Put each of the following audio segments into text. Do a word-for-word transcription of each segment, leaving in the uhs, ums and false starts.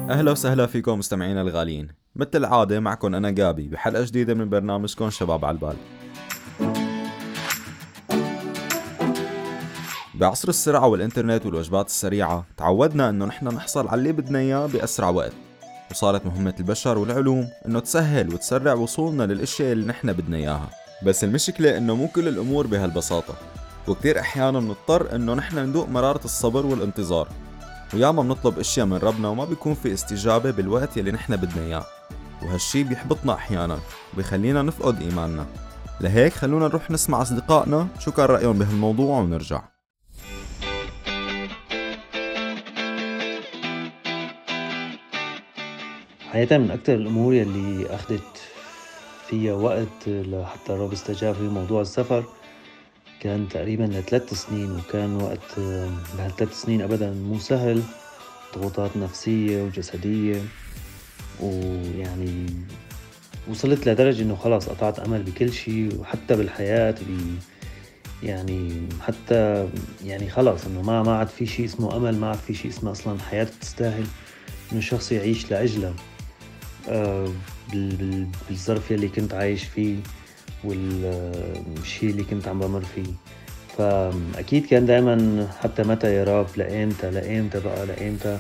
أهلا وسهلا فيكم مستمعينا الغاليين. مثل العادة معكم أنا جابي بحلقة جديدة من برنامجكم شباب على البال. بعصر السرعة والإنترنت والوجبات السريعة تعودنا أنه نحن نحصل على اللي بدنا إياه بأسرع وقت، وصارت مهمة البشر والعلوم أنه تسهل وتسرع وصولنا للأشياء اللي نحن بدنا إياها. بس المشكلة أنه مو كل الأمور بهالبساطة، وكتير أحيانا نضطر أنه نحن ندوق مرارة الصبر والانتظار، وياما بنطلب اشياء من ربنا وما بيكون في استجابة بالوقت يلي نحن بدنا اياه، وهالشي بيحبطنا احيانا وبيخلينا نفقد ايماننا. لهيك خلونا نروح نسمع اصدقائنا شو كان رأيهم بهالموضوع ونرجع. حقيقة من أكتر الأمور يلي أخذت فيها وقت لحتى الرب استجاب في موضوع السفر كان تقريبا لثلاث سنين، وكان وقت بهالثلاث سنين أبدا مو سهل، ضغوطات نفسية وجسدية، ويعني وصلت لدرجة إنه خلاص قطعت أمل بكل شيء، وحتى بالحياة بي يعني حتى يعني خلاص إنه ما ما عاد في شيء اسمه أمل، ما عاد في شيء اسمه أصلا حياة تستاهل إنه الشخص يعيش لأجلها. آه بال- بالظرف اللي كنت عايش فيه والشيء اللي كنت عم بمر فيه، فأكيد كان دائما حتى متى يا رب، لأيمتى لأيمتى بقى لأيمتى،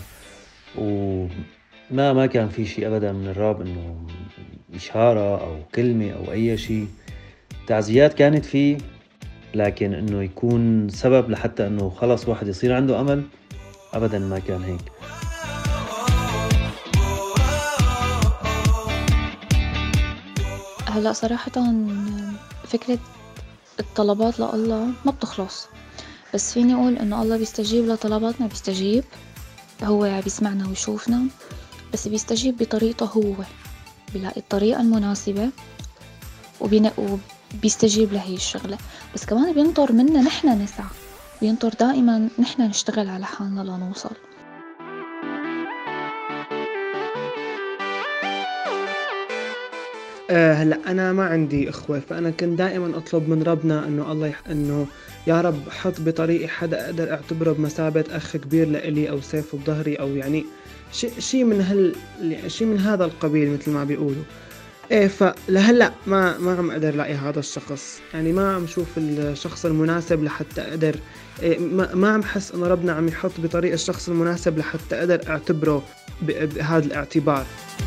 وما ما كان في شيء أبدا من الرب إنه إشارة أو كلمة أو أي شيء. تعزيات كانت فيه، لكن إنه يكون سبب لحتى إنه خلص واحد يصير عنده أمل أبدا ما كان هيك. هلأ صراحة فكرة الطلبات لله ما بتخلص، بس فيني أقول إنه الله بيستجيب لطلباتنا، بيستجيب، هو بيسمعنا ويشوفنا، بس بيستجيب بطريقته هو، بيلاقي الطريقة المناسبة وبين... وبيستجيب لهي الشغلة. بس كمان بينطر منا نحنا نسعى، بينطر دائما نحنا نشتغل على حالنا لنوصل. آه هلا انا ما عندي اخوه، فانا كنت دائما اطلب من ربنا انه الله يح... انه يا رب حط بطريقي حدا اقدر اعتبره بمثابه اخ كبير لإلي او سيف بظهري، او يعني شيء شيء من هال شيء من هذا القبيل مثل ما بيقولوا. ايه فلهلا ما ما عم اقدر الاقي هذا الشخص، يعني ما عم شوف الشخص المناسب لحتى اقدر إيه ما, ما عم حس انه ربنا عم يحط بطريق الشخص المناسب لحتى اقدر اعتبره ب- بهذا الاعتبار.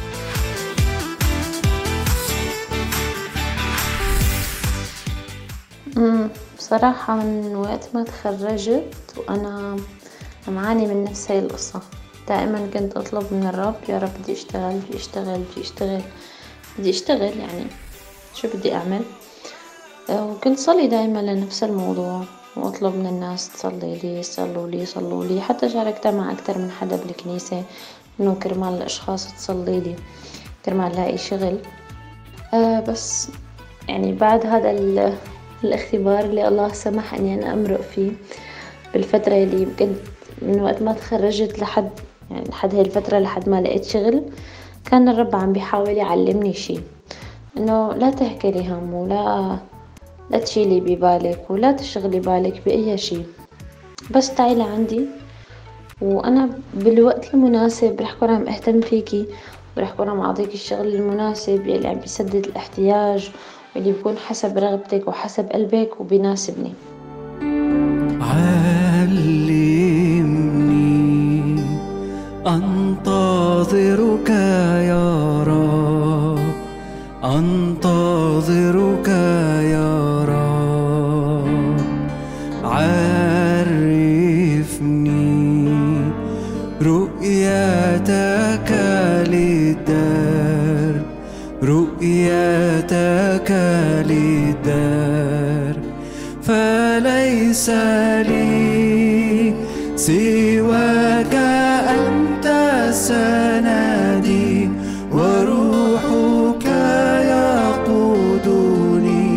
امم بصراحة من وقت ما تخرجت وأنا عم أعاني من نفس هاي القصة. دائما كنت أطلب من الرب، يا رب بدي أشتغل بدي أشتغل بدي أشتغل بدي أشتغل يعني شو بدي أعمل. آه، وكنت صلي دائما لنفس الموضوع، وأطلب من الناس تصلي لي، صلوا لي صلوا لي، حتى شاركتها مع أكتر من حدا بالكنيسة إنه كرمال الأشخاص تصلي لي كرمال لاقي شغل. آه بس يعني بعد هذا ال- الاختبار اللي الله سمح اني انا امرق فيه بالفترة اللي كنت من وقت ما تخرجت لحد يعني لحد هاي الفترة لحد ما لقيت شغل، كان الرب عم بيحاول يعلمني شي، انه لا تهكلي هم، ولا لا تشيلي ببالك، ولا تشغلي بالك بأي شي، بس تعي لعندي وانا بالوقت المناسب رح كون عم اهتم فيكي، ورح كون عم اعطيكي الشغل المناسب يلي عم بيسدد الاحتياج، واللي بيكون حسب رغبتك وحسب قلبك وبيناسبني. علمني أنتظرك يا رب، أنتظرك يا رب، عرفني رؤيتك للدرب، رؤيتك للدرب، فليس لي سواك، أنت سندي وروحك يقودني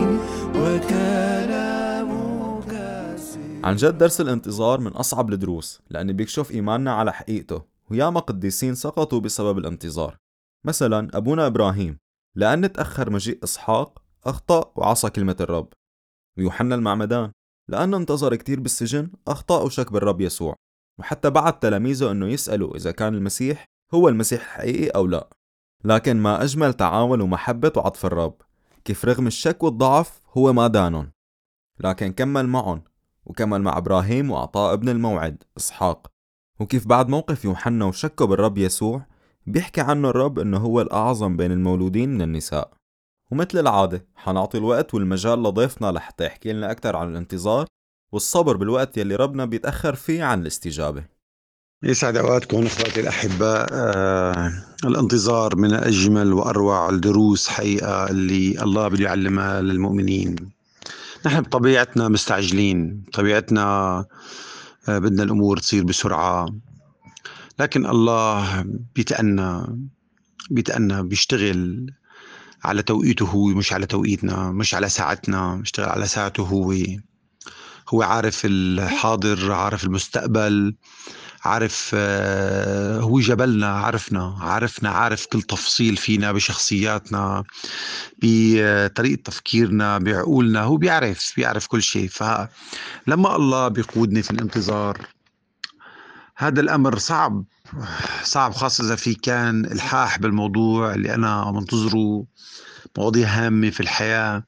وكلامك سير. عن جد درس الانتظار من أصعب الدروس، لأنه بيكشف إيماننا على حقيقته، وياما قديسين سقطوا بسبب الانتظار. مثلا أبونا إبراهيم، لأن تأخر مجيء إسحاق أخطأ وعصى كلمة الرب. ويوحنا المعمدان، لأنه انتظر كتير بالسجن أخطأ وشك بالرب يسوع، وحتى بعد تلاميذه أنه يسألوا إذا كان المسيح هو المسيح الحقيقي أو لا. لكن ما أجمل تعامل ومحبة وعطف الرب، كيف رغم الشك والضعف هو ما دانون، لكن كمل معهم، وكمل مع إبراهيم وأعطاه ابن الموعد إسحاق. وكيف بعد موقف يوحنا وشكه بالرب يسوع بيحكي عنه الرب إنه هو الأعظم بين المولودين من النساء. ومثل العادة حنعطي الوقت والمجال لضيفنا لحتى يحكي لنا أكتر عن الانتظار والصبر بالوقت يلي ربنا بيتأخر فيه عن الاستجابة. يسعد أوقاتكم أخواتي الأحباء. آه الانتظار من أجمل وأروع الدروس حقيقة اللي الله بده يعلمها للمؤمنين. نحن بطبيعتنا مستعجلين، طبيعتنا آه بدنا الأمور تصير بسرعة، لكن الله بيتأنى بيتأنى بيشتغل على توقيته هو، مش على توقيتنا، مش على ساعتنا، بيشتغل على ساعته هو. هو عارف الحاضر، عارف المستقبل، عارف آه هو جبلنا، عارفنا عارفنا عارف كل تفصيل فينا، بشخصياتنا، بطريقة تفكيرنا، بعقولنا. هو بيعرف بيعرف كل شيء. فلما الله بيقودني في الانتظار، هذا الأمر صعب صعب خاصة إذا في كان إلحاح بالموضوع اللي أنا منتظره، مواضيع هامة في الحياة،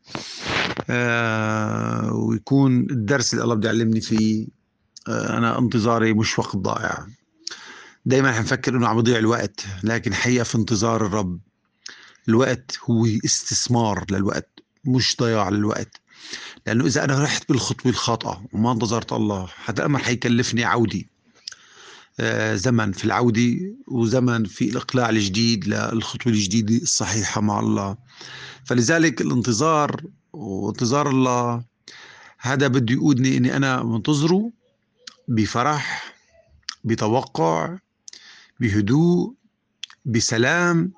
آه ويكون الدرس اللي الله بده يعلمني فيه آه أنا انتظاري مش وقت ضائع. دايما حنفكر إنه عم يضيع الوقت، لكن حقيقة في انتظار الرب الوقت هو استثمار للوقت، مش ضياع للوقت. لأنه إذا أنا رحت بالخطوة الخاطئة وما انتظرت الله، هذا الأمر حيكلفني عودي، آه زمن في العودة وزمن في الإقلاع الجديد للخطوة الجديدة الصحيحة مع الله. فلذلك الانتظار وانتظار الله هذا بده يقودني إني أنا منتظره بفرح، بتوقع، بهدوء، بسلام،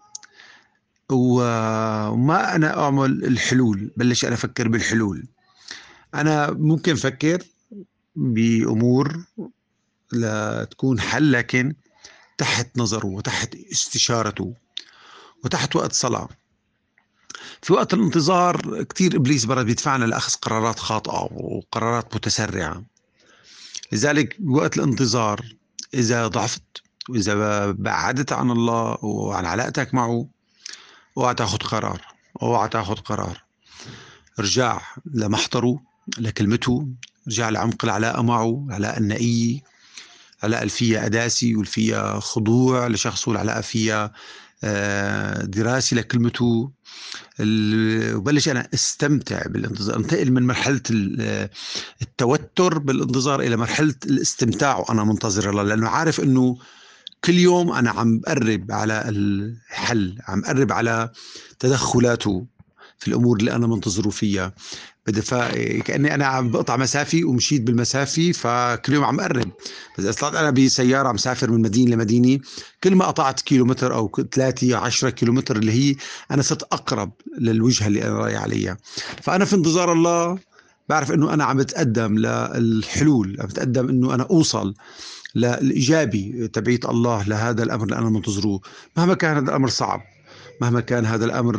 وما أنا أعمل الحلول، بلش أنا أفكر بالحلول. أنا ممكن أفكر بأمور لا تكون حل، لكن تحت نظره وتحت استشارته وتحت وقت صلاة. في وقت الانتظار كتير إبليس برد بيدفعنا لأخذ قرارات خاطئة وقرارات متسرعة. لذلك بوقت الانتظار إذا ضعفت وإذا بعدت عن الله وعن علاقتك معه، اوعى تاخذ قرار، اوعى تاخذ قرار. ارجع لمحضره، لكلمته، ارجع لعمق العلاقة معه، العلاقة النقية، العلاقة اللي فيها قداسة واللي فيها خضوع لشخصه، العلاقة فيها دراسة لكلمته. وبلش أنا استمتع بالانتظار، انتقل من مرحلة التوتر بالانتظار إلى مرحلة الاستمتاع وأنا منتظر الله، لأنه عارف أنه كل يوم أنا عم بقرب على الحل، عم بقرب على تدخلاته في الأمور اللي أنا منتظره فيها. بدفع كأني أنا عم بقطع مسافي ومشيت بالمسافي، فكل يوم عم قرب. بس إذا طلعت أنا بسيارة عم سافر من مدينة لمدينة، كل ما قطعت كيلومتر أو ثلاثة عشرة كيلومتر اللي هي أنا صرت أقرب للوجهة اللي أنا رايح عليها. فأنا في انتظار الله بعرف إنه أنا عم بتقدم للحلول، عم بتقدم إنه أنا أوصل للإيجابي تبعية الله لهذا الأمر اللي أنا منتظره، مهما كان هذا الأمر صعب، مهما كان هذا الأمر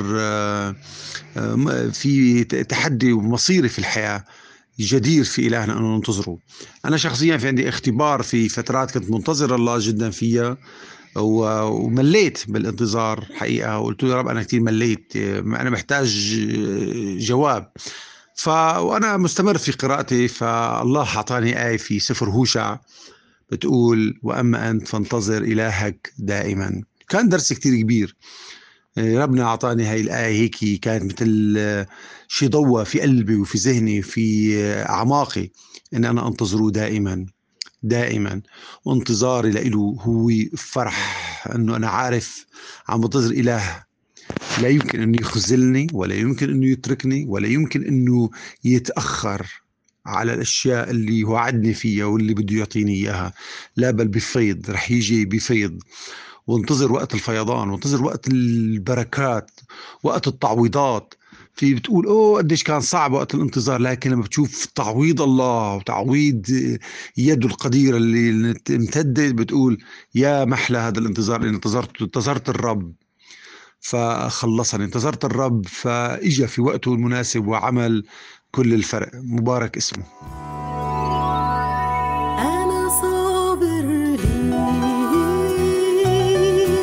في تحدي ومصيري في الحياة جدير في إلهنا أن ننتظره. أنا شخصيا في عندي اختبار في فترات كنت منتظر الله جدا فيها ومليت بالانتظار حقيقة، وقلت له يا رب أنا كتير مليت، أنا محتاج جواب. ف وأنا مستمر في قراءتي، فالله أعطاني آية في سفر هوشع بتقول وأما أنت فانتظر إلهك دائما. كان درس كتير كبير، ربنا أعطاني هاي الآية هيك كانت مثل شي ضوء في قلبي وفي ذهني في أعماقي إن أنا أنتظره دائما دائما. وانتظاري لإله هو فرح، أنه أنا عارف عم بنتظر إله لا يمكن أنه يخذلني ولا يمكن أنه يتركني ولا يمكن أنه يتأخر على الأشياء اللي وعدني فيها واللي بده يعطيني إياها، لا بل بفيض، رح يجي بفيض. وانتظر وقت الفيضان، وانتظر وقت البركات، وقت التعويضات. في بتقول اوه قديش كان صعب وقت الانتظار، لكن لما بتشوف تعويض الله وتعويض يده القديرة اللي امتدت بتقول يا محلى هذا الانتظار. اللي انتظرت انتظرت الرب فخلصني، انتظرت الرب فاجا في وقته المناسب وعمل كل الفرق. مبارك اسمه. أنا صابر ليك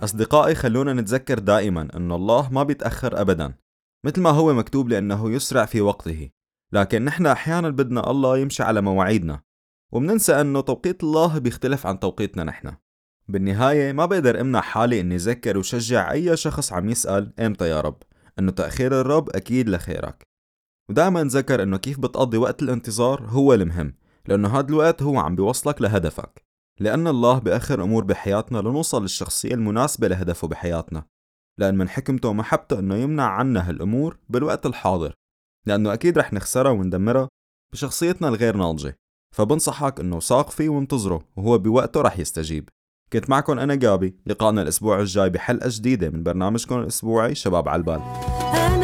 أصدقائي، خلونا نتذكر دائما أن الله ما بيتأخر أبدا، مثل ما هو مكتوب لأنه يسرع في وقته. لكن نحن أحيانا بدنا الله يمشي على مواعيدنا، ومننسى أنه توقيت الله بيختلف عن توقيتنا نحن. بالنهاية ما بقدر امنع حالي اني ذكر وشجع اي شخص عم يسأل امتى يا رب، انه تأخير الرب اكيد لخيرك. ودائما ذكر انه كيف بتقضي وقت الانتظار هو المهم، لانه هذا الوقت هو عم بيوصلك لهدفك. لان الله بأخر امور بحياتنا لنوصل للشخصية المناسبة لهدفه بحياتنا، لان من حكمته ومحبته انه يمنع عنا هالامور بالوقت الحاضر، لانه اكيد رح نخسرها وندمرها بشخصيتنا الغير ناضجة. فبنصحك انه ساق فيه وانتظره، وهو بوقته رح يستجيب. كنت معكم أنا جابي، لقاءنا الأسبوع الجاي بحلقة جديدة من برنامجكم الأسبوعي شباب عالبال.